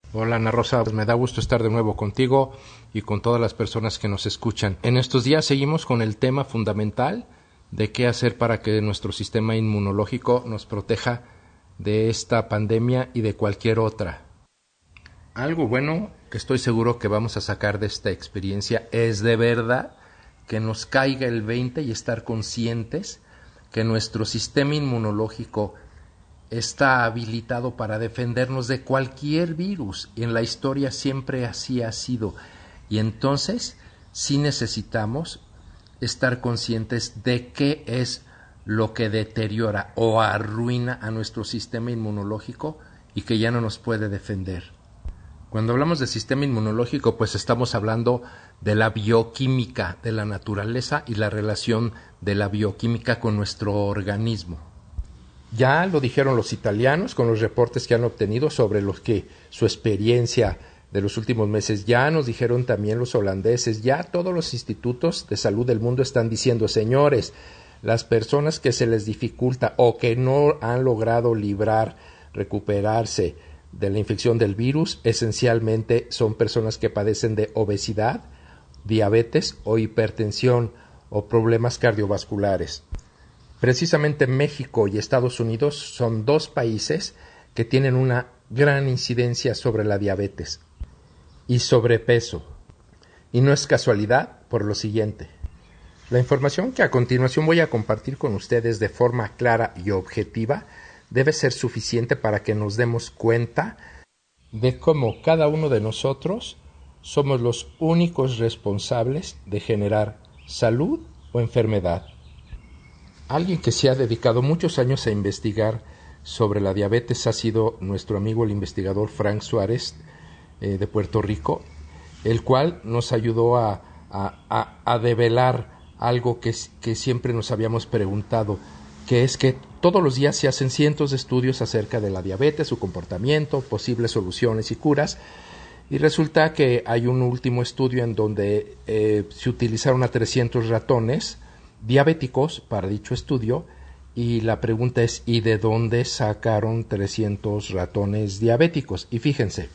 Hola Ana Rosa, me da gusto estar de nuevo contigo y con todas las personas que nos escuchan. En estos días seguimos con el tema fundamental de qué hacer para que nuestro sistema inmunológico nos proteja de esta pandemia y de cualquier otra. Algo bueno que estoy seguro que vamos a sacar de esta experiencia es de verdad que nos caiga el 20 y estar conscientes que nuestro sistema inmunológico está habilitado para defendernos de cualquier virus, y en la historia siempre así ha sido. Y entonces sí necesitamos estar conscientes de qué es lo que deteriora o arruina a nuestro sistema inmunológico y que ya no nos puede defender. Cuando hablamos de sistema inmunológico, pues estamos hablando de la bioquímica de la naturaleza y la relación de la bioquímica con nuestro organismo. Ya lo dijeron los italianos con los reportes que han obtenido sobre los que su experiencia de los últimos meses. Ya nos dijeron también los holandeses. Ya todos los institutos de salud del mundo están diciendo, señores, las personas que se les dificulta o que no han logrado recuperarse de la infección del virus, esencialmente son personas que padecen de obesidad, diabetes o hipertensión o problemas cardiovasculares. Precisamente México y Estados Unidos son dos países que tienen una gran incidencia sobre la diabetes y sobrepeso. Y no es casualidad por lo siguiente. La información que a continuación voy a compartir con ustedes de forma clara y objetiva debe ser suficiente para que nos demos cuenta de cómo cada uno de nosotros somos los únicos responsables de generar salud o enfermedad. Alguien que se ha dedicado muchos años a investigar sobre la diabetes ha sido nuestro amigo el investigador Frank Suárez de Puerto Rico, el cual nos ayudó a develar algo que siempre nos habíamos preguntado, que es que todos los días se hacen cientos de estudios acerca de la diabetes, su comportamiento, posibles soluciones y curas, y resulta que hay un último estudio en donde se utilizaron a 300 ratones diabéticos para dicho estudio, y la pregunta es, ¿y de dónde sacaron 300 ratones diabéticos? Y fíjense,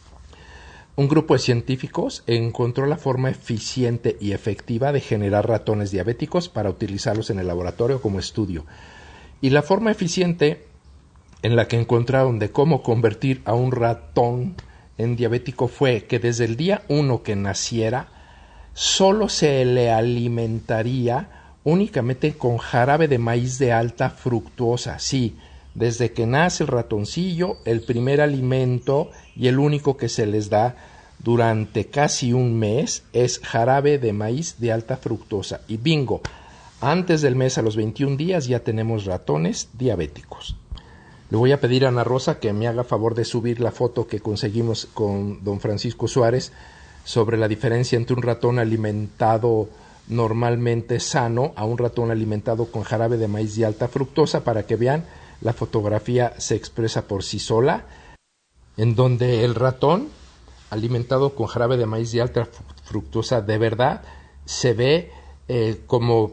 un grupo de científicos encontró la forma eficiente y efectiva de generar ratones diabéticos para utilizarlos en el laboratorio como estudio. Y la forma eficiente en la que encontraron de cómo convertir a un ratón en diabético fue que desde el día 1 que naciera, solo se le alimentaría únicamente con jarabe de maíz de alta fructuosa. Sí, desde que nace el ratoncillo, el primer alimento y el único que se les da durante casi un mes es jarabe de maíz de alta fructosa. Y bingo, antes del mes, a los 21 días, ya tenemos ratones diabéticos. Le voy a pedir a Ana Rosa que me haga favor de subir la foto que conseguimos con don Francisco Suárez sobre la diferencia entre un ratón alimentado normalmente sano a un ratón alimentado con jarabe de maíz de alta fructosa, para que vean, la fotografía se expresa por sí sola, en donde el ratón alimentado con jarabe de maíz de alta fructosa de verdad se ve como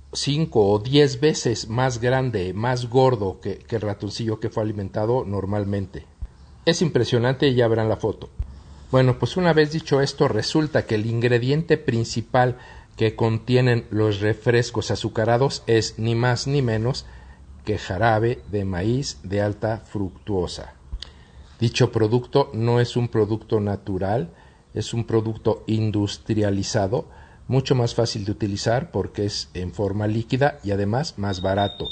5 o 10 veces más grande, más gordo que el ratoncillo que fue alimentado normalmente. Es impresionante y ya verán la foto. Bueno, pues una vez dicho esto, resulta que el ingrediente principal que contienen los refrescos azucarados es ni más ni menos que jarabe de maíz de alta fructuosa. Dicho producto no es un producto natural, es un producto industrializado, mucho más fácil de utilizar porque es en forma líquida y además más barato.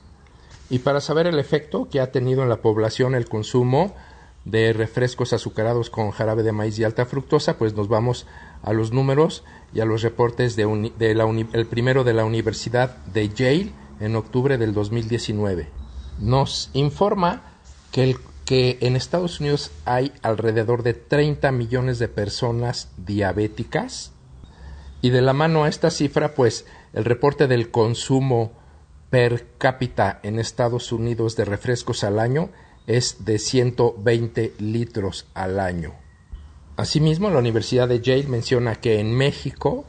Y para saber el efecto que ha tenido en la población el consumo de refrescos azucarados con jarabe de maíz de alta fructosa, pues nos vamos a los números y a los reportes el primero de la Universidad de Yale en octubre del 2019. Nos informa que en Estados Unidos hay alrededor de 30 millones de personas diabéticas, y de la mano a esta cifra, pues el reporte del consumo per cápita en Estados Unidos de refrescos al año es de 120 litros al año. Asimismo, la Universidad de Yale menciona que en México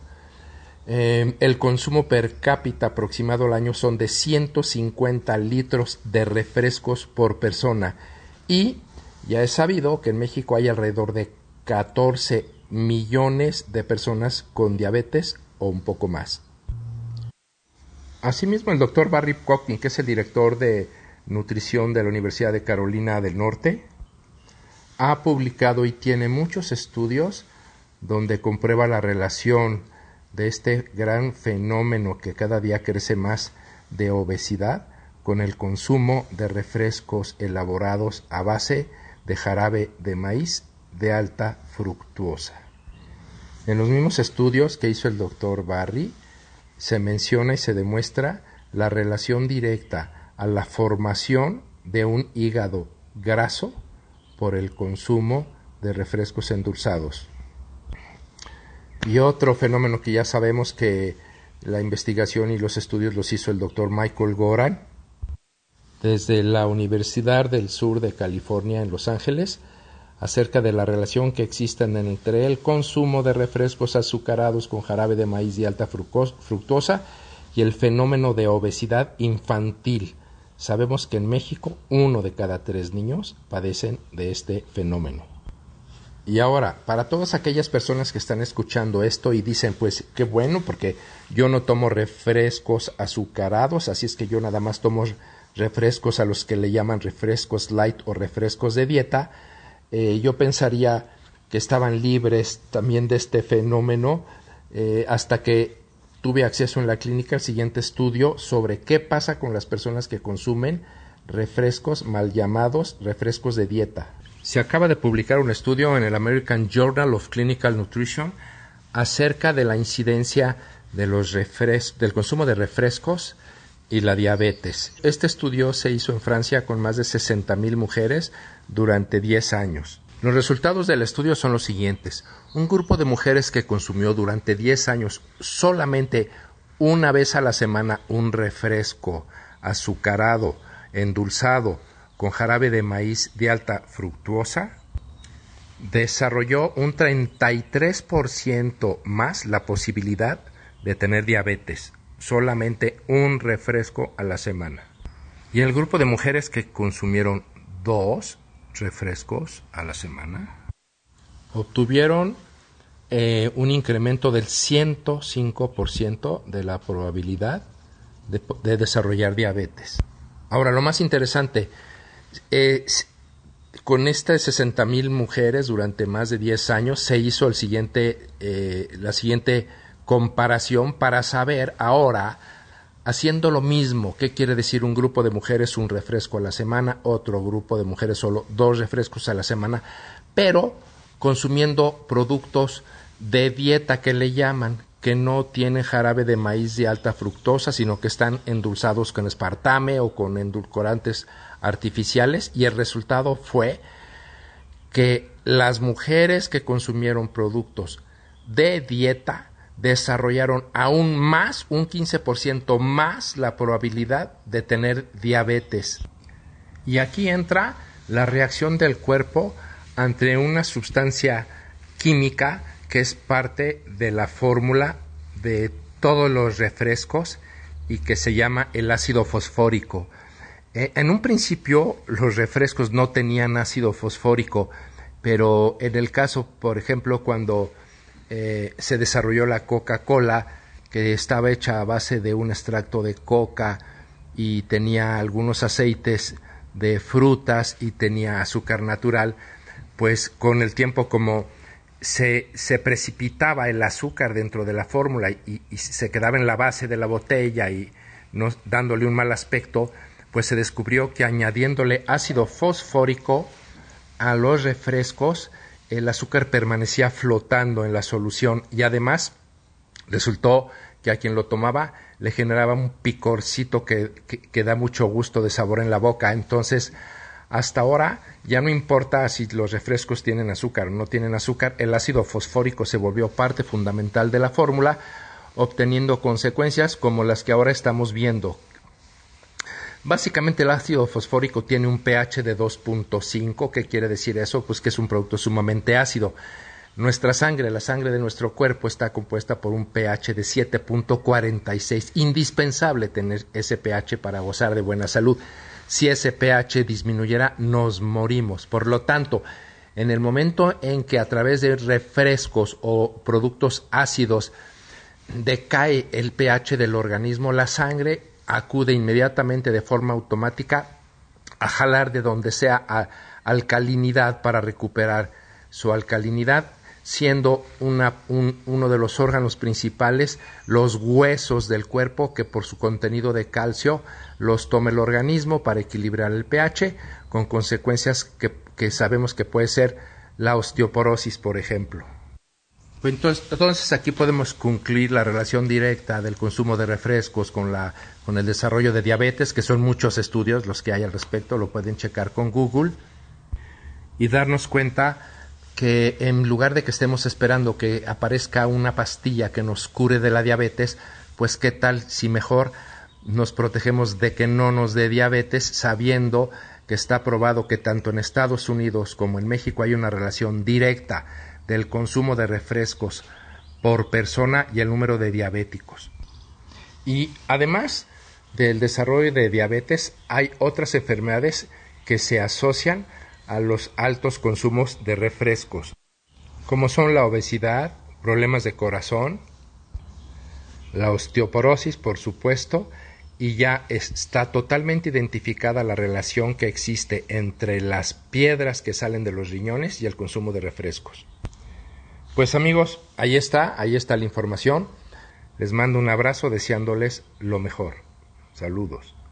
el consumo per cápita aproximado al año son de 150 litros de refrescos por persona, y Ya es sabido que en México hay alrededor de 14 millones de personas con diabetes o un poco más. Asimismo, el doctor Barry Cockney, que es el director de nutrición de la Universidad de Carolina del Norte, ha publicado y tiene muchos estudios donde comprueba la relación de este gran fenómeno que cada día crece más de obesidad con el consumo de refrescos elaborados a base de jarabe de maíz de alta fructuosa. En los mismos estudios que hizo el doctor Barry, se menciona y se demuestra la relación directa a la formación de un hígado graso por el consumo de refrescos endulzados. Y otro fenómeno que ya sabemos que la investigación y los estudios los hizo el doctor Michael Goran desde la Universidad del Sur de California en Los Ángeles, acerca de la relación que existe entre el consumo de refrescos azucarados con jarabe de maíz de alta fructosa y el fenómeno de obesidad infantil. Sabemos que en México 1 de cada 3 niños padecen de este fenómeno. Y ahora, para todas aquellas personas que están escuchando esto y dicen, pues qué bueno, porque yo no tomo refrescos azucarados, así es que yo nada más tomo refrescos a los que le llaman refrescos light o refrescos de dieta, yo pensaría que estaban libres también de este fenómeno hasta que tuve acceso en la clínica al siguiente estudio sobre qué pasa con las personas que consumen refrescos mal llamados refrescos de dieta. Se acaba de publicar un estudio en el American Journal of Clinical Nutrition acerca de la incidencia de del consumo de refrescos y la diabetes. Este estudio se hizo en Francia con más de 60,000 mujeres durante 10 años. Los resultados del estudio son los siguientes. Un grupo de mujeres que consumió durante 10 años solamente una vez a la semana un refresco azucarado, endulzado, con jarabe de maíz de alta fructuosa, desarrolló un 33% más la posibilidad de tener diabetes. Solamente un refresco a la semana. Y el grupo de mujeres que consumieron 2 refrescos a la semana obtuvieron un incremento del 105% de la probabilidad de desarrollar diabetes. Ahora, lo más interesante, con estas 60,000 mujeres durante más de 10 años se hizo la siguiente comparación para saber ahora, haciendo lo mismo, qué quiere decir un grupo de mujeres un refresco a la semana, otro grupo de mujeres solo 2 refrescos a la semana, pero consumiendo productos de dieta que le llaman, que no tienen jarabe de maíz de alta fructosa, sino que están endulzados con aspartame o con endulcorantes artificiales, y el resultado fue que las mujeres que consumieron productos de dieta desarrollaron aún más, un 15% más la probabilidad de tener diabetes. Y aquí entra la reacción del cuerpo ante una sustancia química que es parte de la fórmula de todos los refrescos y que se llama el ácido fosfórico. En un principio los refrescos no tenían ácido fosfórico, pero en el caso, por ejemplo, cuando se desarrolló la Coca-Cola, que estaba hecha a base de un extracto de coca y tenía algunos aceites de frutas y tenía azúcar natural, pues con el tiempo, como se precipitaba el azúcar dentro de la fórmula y se quedaba en la base de la botella y no dándole un mal aspecto, pues se descubrió que añadiéndole ácido fosfórico a los refrescos, el azúcar permanecía flotando en la solución y además resultó que a quien lo tomaba le generaba un picorcito que da mucho gusto de sabor en la boca. Entonces, hasta ahora ya no importa si los refrescos tienen azúcar o no tienen azúcar, el ácido fosfórico se volvió parte fundamental de la fórmula, obteniendo consecuencias como las que ahora estamos viendo. Básicamente el ácido fosfórico tiene un pH de 2.5. ¿Qué quiere decir eso? Pues que es un producto sumamente ácido. Nuestra sangre, la sangre de nuestro cuerpo, está compuesta por un pH de 7.46. Indispensable tener ese pH para gozar de buena salud. si ese pH disminuyera, nos morimos. Por lo tanto, en el momento en que a través de refrescos o productos ácidos decae el pH del organismo, la sangre acude inmediatamente de forma automática a jalar de donde sea alcalinidad para recuperar su alcalinidad, siendo uno de los órganos principales los huesos del cuerpo, que por su contenido de calcio los toma el organismo para equilibrar el pH, con consecuencias que sabemos que puede ser la osteoporosis, por ejemplo. Entonces aquí podemos concluir la relación directa del consumo de refrescos con el desarrollo de diabetes, que son muchos estudios los que hay al respecto, lo pueden checar con Google, y darnos cuenta que en lugar de que estemos esperando que aparezca una pastilla que nos cure de la diabetes, pues qué tal si mejor nos protegemos de que no nos dé diabetes, sabiendo que está probado que tanto en Estados Unidos como en México hay una relación directa del consumo de refrescos por persona y el número de diabéticos. Y además del desarrollo de diabetes, hay otras enfermedades que se asocian a los altos consumos de refrescos, como son la obesidad, problemas de corazón, la osteoporosis, por supuesto, y ya está totalmente identificada la relación que existe entre las piedras que salen de los riñones y el consumo de refrescos. Pues amigos, ahí está la información. Les mando un abrazo deseándoles lo mejor. Saludos.